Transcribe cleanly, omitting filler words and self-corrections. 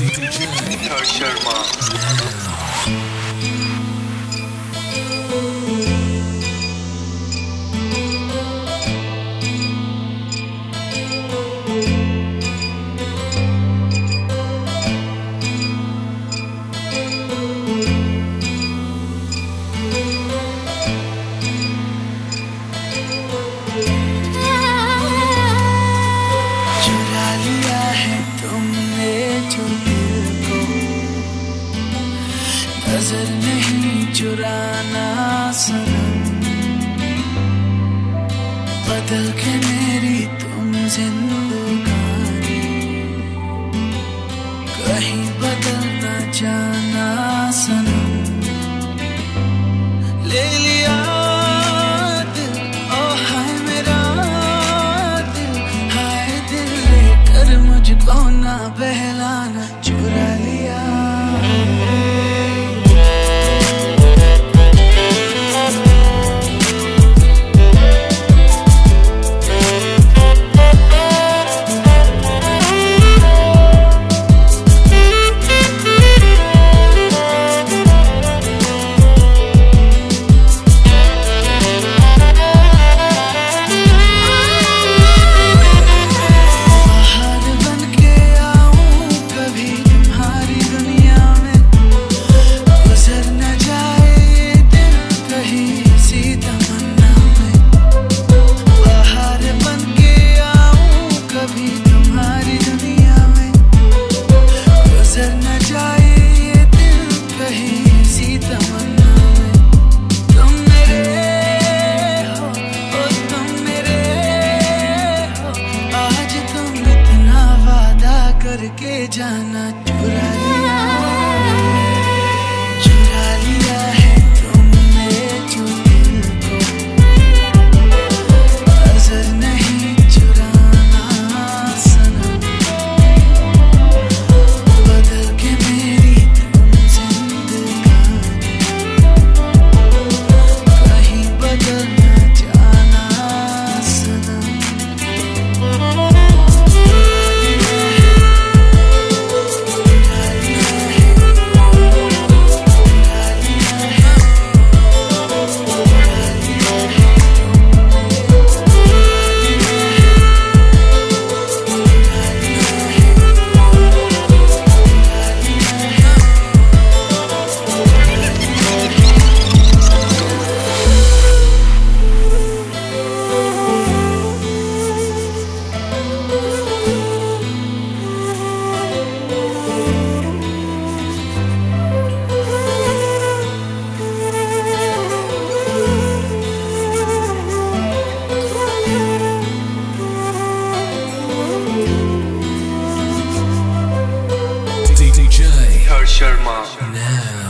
हर्ष शर्मा। नजर नहीं चुराना सनम, बदल के मेरी तुम जिंदगानी, कहीं बदल न जाना सनम। ले लिया दिल, ओ हाय मेरा दिल, हाय दिल लेकर मुझको ना बहलाना, चुरा लिया। करके जाना, चुरा लिया, चुरा लिया है तुमने जो दिल को, नजर नहीं चुराना सनम, बदल के मेरी तुम जिंदगानी, कहीं बदल न जाना सनम। DJ हर्ष शर्मा। Now